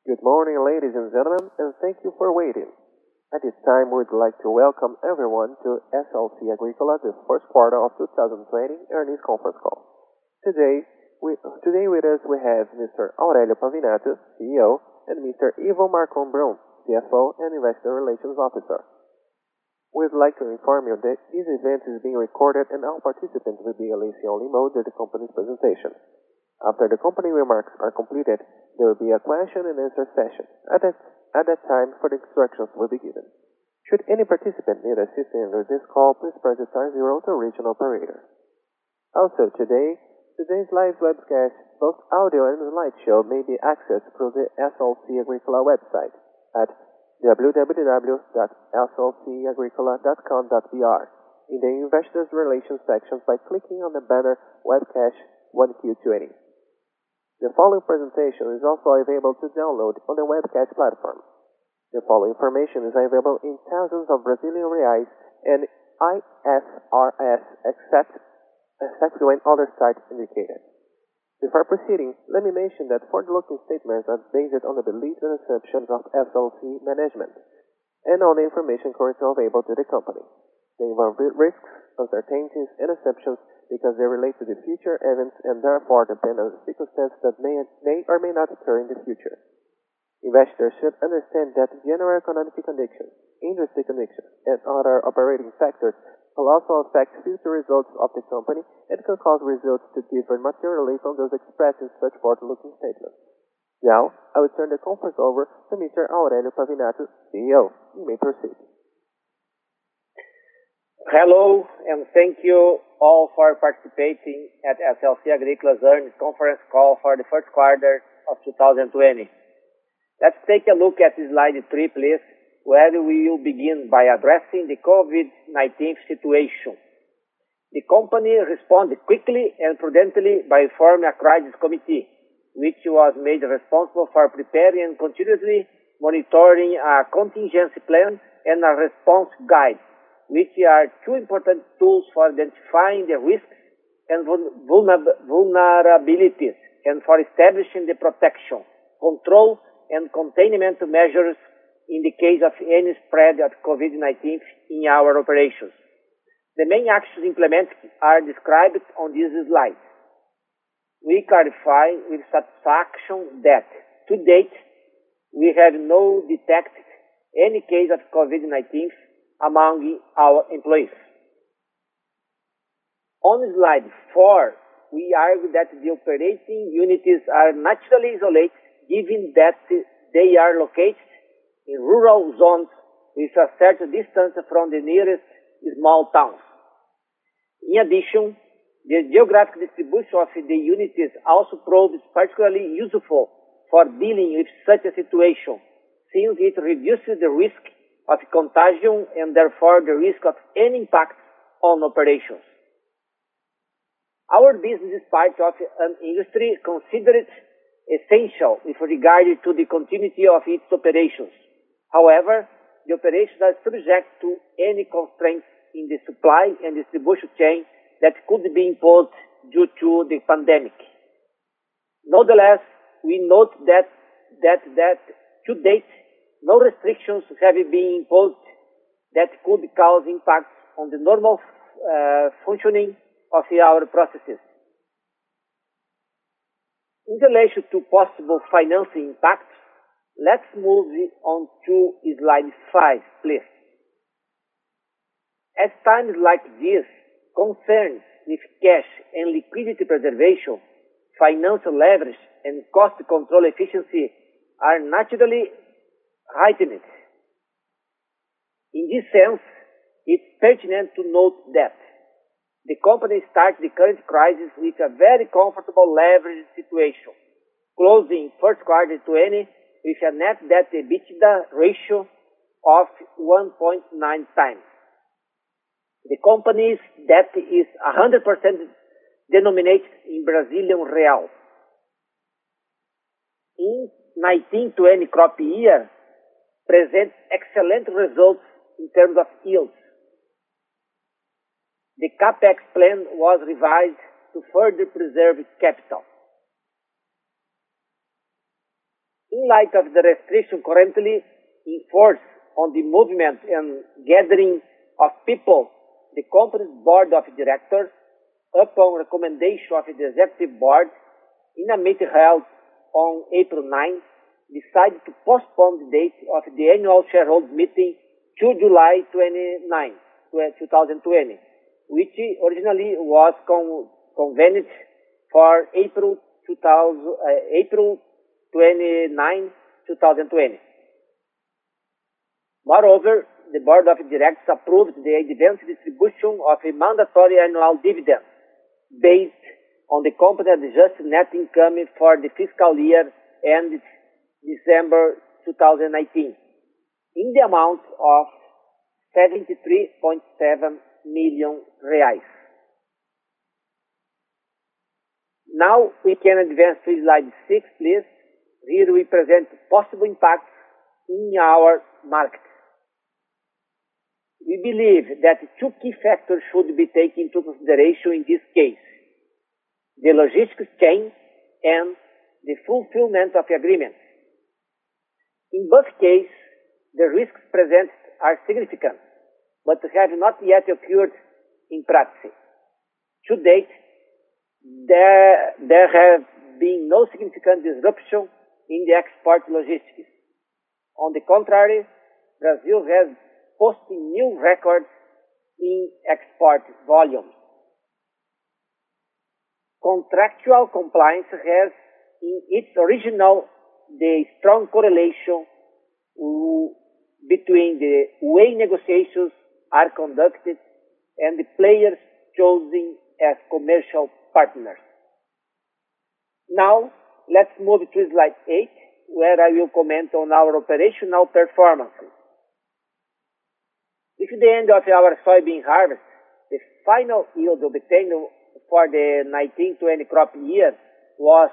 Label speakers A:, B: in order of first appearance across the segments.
A: Good morning, ladies and gentlemen, and thank you for waiting. At this time, we'd like to welcome everyone to SLC Agrícola, the first quarter of 2020 earnings conference call. Today with us we have Mr. Aurelio Pavinato, CEO, and Mr. Ivo Marcon Brum, CFO and Investor Relations Officer. We'd like to inform you that this event is being recorded and all participants will be in listen-only mode during the company's presentation. After the company remarks are completed, there will be a question and answer session. At that time, further instructions will be given. Should any participant need assistance during this call, please press star zero to reach an operator. Also, today's live webcast, both audio and slideshow, may be accessed through the SLC Agrícola website at www.slcagricola.com.br in the Investors Relations section by clicking on the banner Webcast 1Q20. The following presentation is also available to download on the webcast platform. The following information is available in thousands of Brazilian reais and IFRS except when other sites indicated. Before proceeding, let me mention that forward-looking statements are based on the beliefs and assumptions of SLC management and on the information currently available to the company. They involve risks, uncertainties, and assumptions because they relate to the future events and therefore depend on the circumstances that may or may not occur in the future. Investors should understand that general economic conditions, industry conditions, and other operating factors will also affect future results of the company and can cause results to differ materially from those expressed in such forward-looking statements. Now, I will turn the conference over to Mr. Aurelio Pavinato, CEO. You may proceed.
B: Hello, and thank you all for participating at SLC Agrícola's earnings conference call for the first quarter of 2020. Let's take a look at slide 3, please, where we will begin by addressing the COVID-19 situation. The company responded quickly and prudently by forming a crisis committee, which was made responsible for preparing and continuously monitoring a contingency plan and a response guide, which are two important tools for identifying the risks and vulnerabilities and for establishing the protection, control, and containment measures in the case of any spread of COVID-19 in our operations. The main actions implemented are described on this slide. We clarify with satisfaction that, to date, we have not detected any case of COVID-19 among our employees. On slide 4, we argue that the operating units are naturally isolated given that they are located in rural zones with a certain distance from the nearest small towns. In addition, the geographic distribution of the units also proves particularly useful for dealing with such a situation, since it reduces the risk of contagion and therefore the risk of any impact on operations. Our business is part of an industry considered essential with regard to the continuity of its operations. However, the operations are subject to any constraints in the supply and distribution chain that could be imposed due to the pandemic. Nonetheless, we note that to date, no restrictions have been imposed that could cause impacts on the normal functioning of our processes. In relation to possible financing impacts, let's move on to slide 5, please. At times like this, concerns with cash and liquidity preservation, financial leverage, and cost control efficiency are naturally heightened. In this sense, it's pertinent to note that the company started the current crisis with a very comfortable leverage situation, closing first quarter 2020 with a net debt EBITDA ratio of 1.9 times. The company's debt is 100% denominated in Brazilian real. In 19-20 crop year, presents excellent results in terms of yields. The CAPEX plan was revised to further preserve capital. In light of the restriction currently in force on the movement and gathering of people, the company's board of directors, upon recommendation of the executive board, in a meeting held on April 9, decided to postpone the date of the annual shareholders meeting to July 29, 2020, which originally was convened for April 29, 2020. Moreover, the board of directors approved the advance distribution of a mandatory annual dividend based on the company's adjusted net income for the fiscal year ended December 2019 in the amount of 73.7 million reais. Now we can advance to slide 6, please. Here we present possible impacts in our market. We believe that two key factors should be taken into consideration in this case: the logistics chain and the fulfillment of agreements. In both cases, the risks presented are significant, but have not yet occurred in practice. To date, there have been no significant disruption in the export logistics. On the contrary, Brazil has posted new records in export volumes. Contractual compliance has, in its original, the strong correlation between the way negotiations are conducted and the players chosen as commercial partners. Now, let's move to slide 8, where I will comment on our operational performance. With the end of our soybean harvest, the final yield obtained for the 1920 crop year was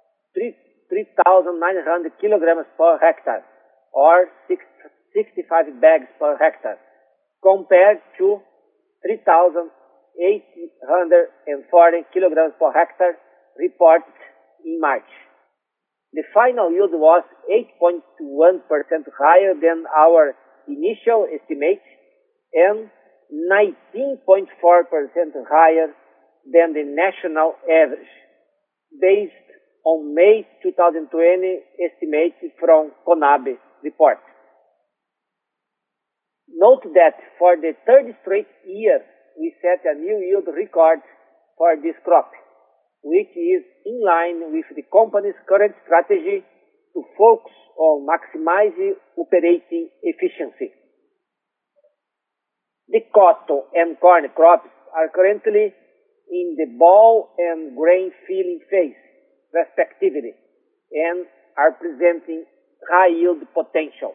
B: 3,900 kilograms per hectare, or 65 bags per hectare, compared to 3,840 kilograms per hectare reported in March. The final yield was 8.1% higher than our initial estimate and 19.4% higher than the national average, based on May 2020 estimates from CONAB report. Note that for the third straight year, we set a new yield record for this crop, which is in line with the company's current strategy to focus on maximizing operating efficiency. The cotton and corn crops are currently in the ball and grain filling phase, respectively, and are presenting high yield potential.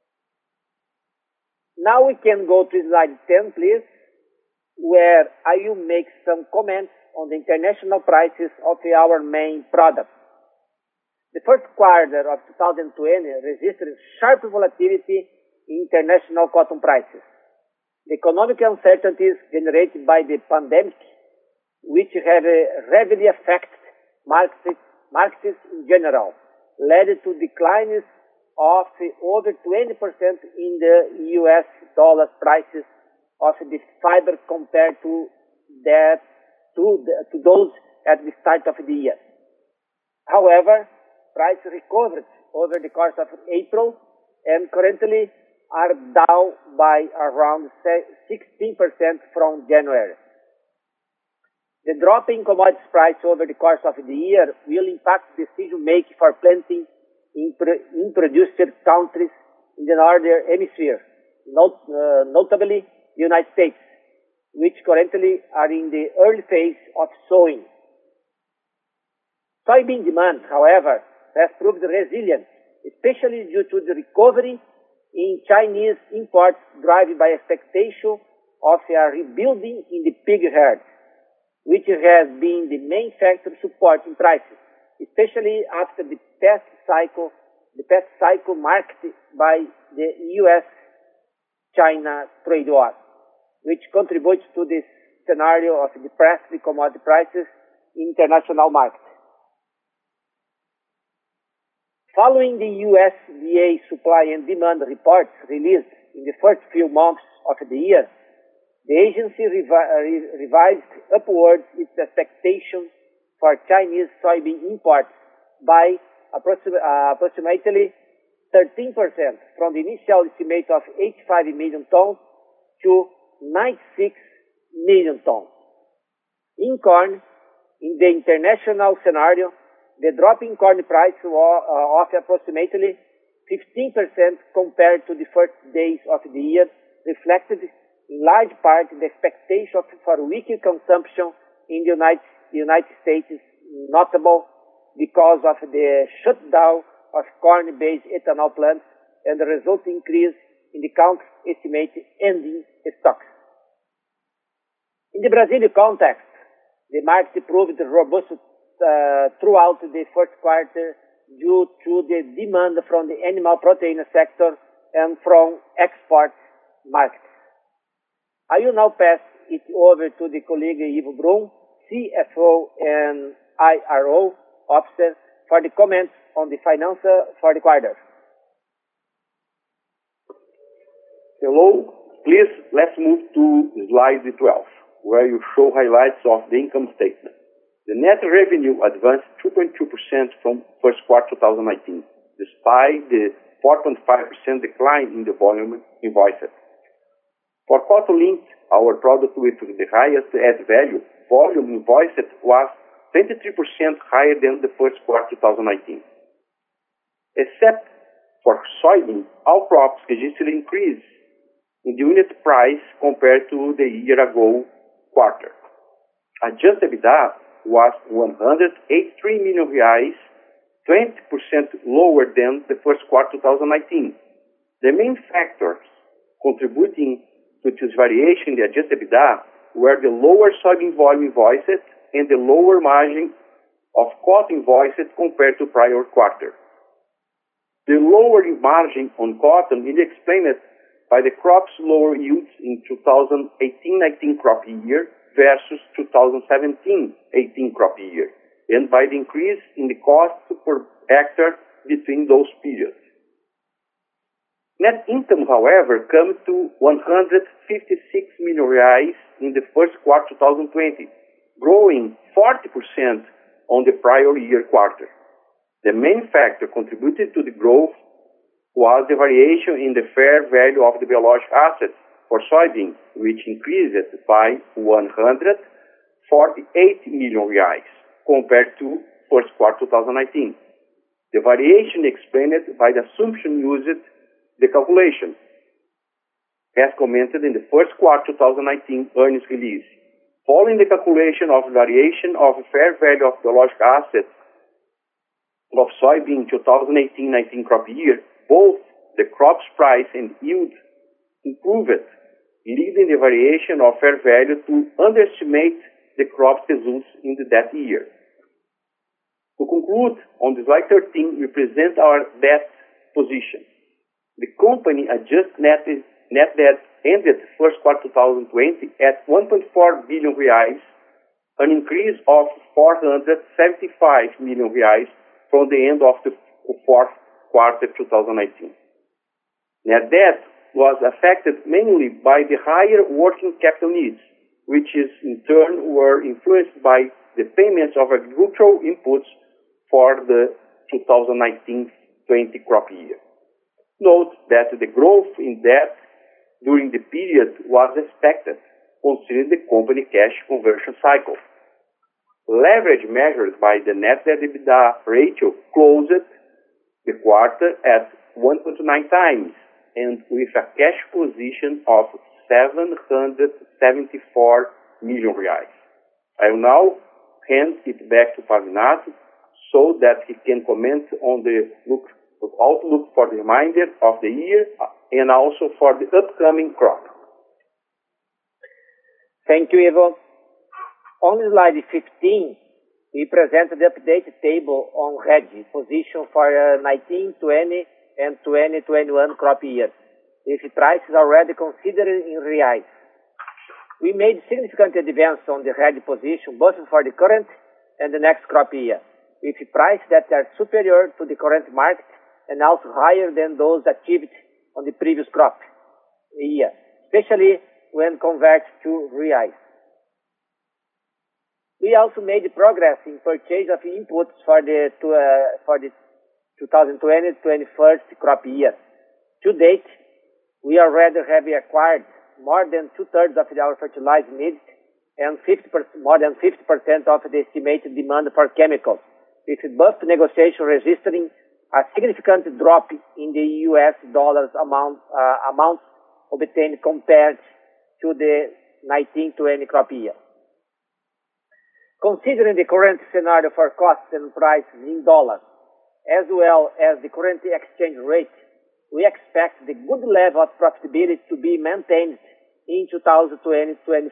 B: Now we can go to slide 10, please, where I will make some comments on the international prices of our main products. The first quarter of 2020 registered sharp volatility in international cotton prices. The economic uncertainties generated by the pandemic, which have heavily affected markets in general, led to declines of over 20% in the US dollar prices of the fiber compared to those at the start of the year. However, prices recovered over the course of April and currently are down by around 16% from January. The drop in commodities price over the course of the year will impact decision-making for planting in produced countries in the Northern Hemisphere, notably the United States, which currently are in the early phase of sowing. Soybean demand, however, has proved resilient, especially due to the recovery in Chinese imports driven by expectation of a rebuilding in the pig herd, which has been the main factor supporting prices, especially after the past cycle marked by the US-China trade war, which contributes to this scenario of depressed commodity prices in international markets. Following the USDA supply and demand reports released in the first few months of the year, the agency revised upwards its expectations for Chinese soybean imports by approximately 13% from the initial estimate of 85 million tons to 96 million tons. In corn, in the international scenario, the drop in corn price of approximately 15% compared to the first days of the year reflected in large part the expectation for weaker consumption in the United States, notable because of the shutdown of corn-based ethanol plants and the resulting increase in the country's estimated ending stocks. In the Brazilian context, the market proved robust throughout the first quarter due to the demand from the animal protein sector and from export markets. I will now pass it over to the colleague Ivo Brum, CFO and IRO officer, for the comments on the financial for the quarter.
C: Hello, please let's move to slide 12, where you show highlights of the income statement. The net revenue advanced 2.2% from first quarter 2019, despite the 4.5% decline in the volume invoiced. For cotton linked, our product with the highest add value, volume invoiced was 23% higher than the first quarter 2019. Except for soybean, all crops registered increase in the unit price compared to the year ago quarter. Adjusted EBITDA was 183 million reais, 20% lower than the first quarter 2019. The main factors contributing to this variation in the adjusted EBITDA were the lower soybean volume invoiced and the lower margin of cotton invoiced compared to prior quarter. The lower margin on cotton is explained by the crop's lower yields in 2018-19 crop year versus 2017-18 crop year, and by the increase in the cost per hectare between those periods. Net income, however, comes to 156 million reais in the first quarter 2020, growing 40% on the prior year quarter. The main factor contributed to the growth was the variation in the fair value of the biological assets for soybean, which increased by 148 million reais compared to first quarter 2019. The variation explained by the assumption used the calculation, as commented in the first quarter 2019 earnings release. Following the calculation of variation of fair value of biological assets of soybean 2018-19 crop year, both the crop's price and yield improved, leading the variation of fair value to underestimate the crop's results in that year. To conclude, on the slide 13, we present our debt position. The company adjusted net debt ended first quarter 2020 at 1.4 billion reais, an increase of 475 million reais from the end of the fourth quarter 2019. Net debt was affected mainly by the higher working capital needs, which in turn were influenced by the payments of agricultural inputs for the 2019-20 crop year. Note that the growth in debt during the period was expected, considering the company cash conversion cycle. Leverage measured by the net debt EBITDA ratio closed the quarter at 1.9 times, and with a cash position of 774 million reais. I will now hand it back to Pavinato so that he can comment on the outlook for the remainder of the year and also for the upcoming crop.
B: Thank you, Ivo. On slide 15, we presented the updated table on hedge position for 19-20 and 2021 crop years, with prices already considered in reais. We made significant advance on the hedge position both for the current and the next crop year. with prices that are superior to the current market and also higher than those achieved on the previous crop year, especially when converted to reais. We also made progress in purchase of inputs for the 2020-21 crop year. To date, we already have acquired more than two-thirds of our fertilizer needs and more than 50% of the estimated demand for chemicals, with both negotiations registering a significant drop in the US dollars amount obtained compared to the 19-20 crop year. Considering the current scenario for costs and prices in dollars, as well as the current exchange rate, we expect the good level of profitability to be maintained in 2020-21.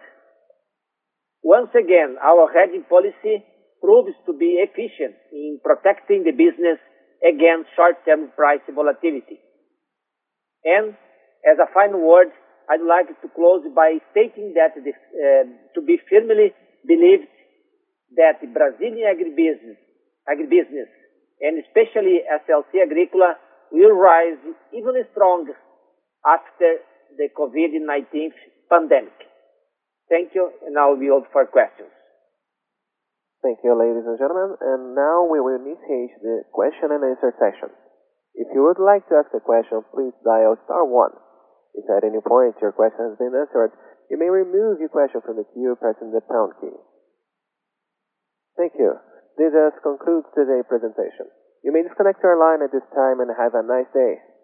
B: Once again, our hedging policy proves to be efficient in protecting the business against short-term price volatility. And as a final word, I'd like to close by stating that to be firmly believed that the Brazilian agribusiness, and especially SLC Agrícola, will rise even stronger after the COVID-19 pandemic. Thank you, and I will be open for questions.
A: Thank you, ladies and gentlemen. And now we will initiate the question and answer session. If you would like to ask a question, please dial *1. If at any point your question has been answered, you may remove your question from the queue pressing the # key. Thank you. This concludes today's presentation. You may disconnect your line at this time and have a nice day.